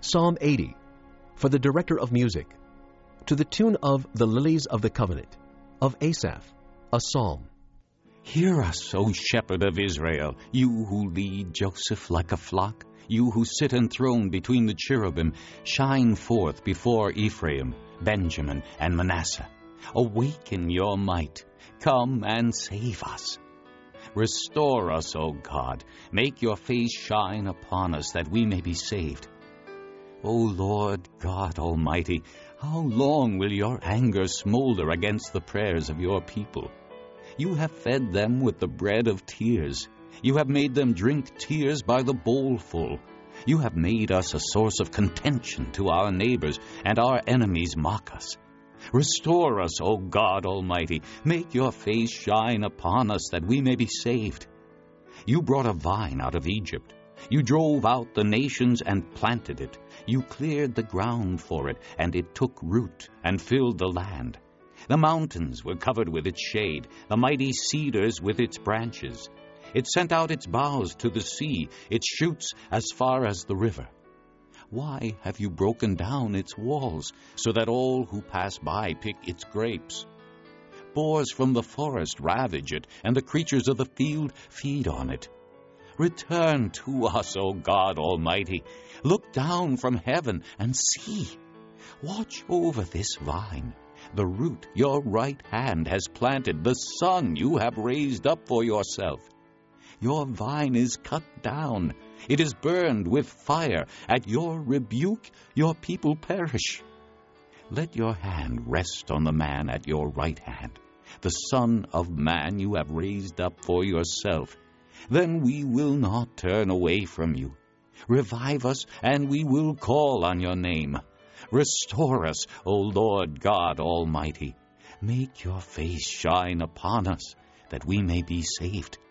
Psalm 80, for the director of music, to the tune of The Lilies of the Covenant, of Asaph, a psalm. Hear us, O shepherd of Israel, you who lead Joseph like a flock, you who sit enthroned between the cherubim, shine forth before Ephraim, Benjamin, and Manasseh. Awaken your might, come and save us. Restore us, O God, make your face shine upon us, that we may be saved. O Lord God Almighty, how long will your anger smolder against the prayers of your people? You have fed them with the bread of tears. You have made them drink tears by the bowlful. You have made us a source of contention to our neighbors, and our enemies mock us. Restore us, O God Almighty. Make your face shine upon us, that we may be saved. You brought a vine out of Egypt. You drove out the nations and planted it. You cleared the ground for it, and it took root and filled the land. The mountains were covered with its shade, the mighty cedars with its branches. It sent out its boughs to the sea, its shoots as far as the river. Why have you broken down its walls, so that all who pass by pick its grapes? Boars from the forest ravage it, and the creatures of the field feed on it. Return to us, O God Almighty. Look down from heaven and see. Watch over this vine, the root your right hand has planted, the son you have raised up for yourself. Your vine is cut down. It is burned with fire. At your rebuke, your people perish. Let your hand rest on the man at your right hand, the Son of Man you have raised up for yourself. Then we will not turn away from you. Revive us, and we will call on your name. Restore us, O Lord God Almighty. Make your face shine upon us, that we may be saved.